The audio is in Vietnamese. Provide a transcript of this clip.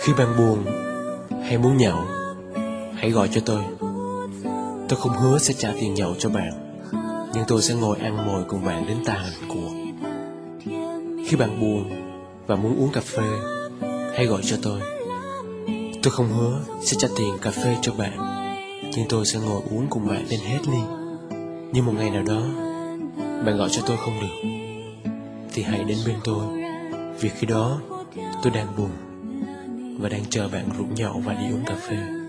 Khi bạn buồn hay muốn nhậu, hãy gọi cho tôi. Tôi không hứa sẽ trả tiền nhậu cho bạn, nhưng tôi sẽ ngồi ăn mồi cùng bạn đến tàn cuộc. Khi bạn buồn và muốn uống cà phê, hãy gọi cho tôi. Tôi không hứa sẽ trả tiền cà phê cho bạn, nhưng tôi sẽ ngồi uống cùng bạn đến hết ly. Nhưng một ngày nào đó, bạn gọi cho tôi không được, thì hãy đến bên tôi, vì khi đó tôi đang buồn và đang chờ bạn rủ nhậu và đi uống cà phê.